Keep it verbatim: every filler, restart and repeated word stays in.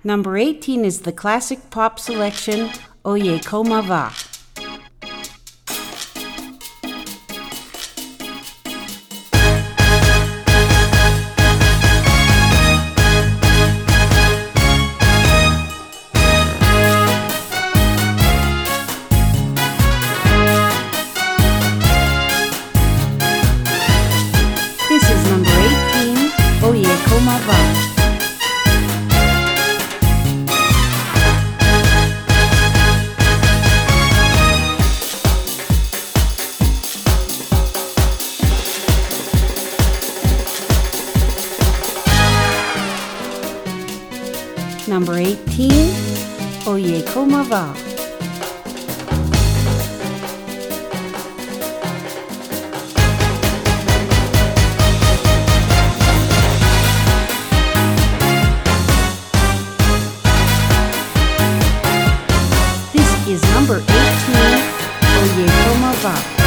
Number eighteen is the classic pop selection, Oye Como Va. This is number eighteen, Oye Como Va. Number eighteen, Oye Como Va. This is number eighteen, Oye Como Va.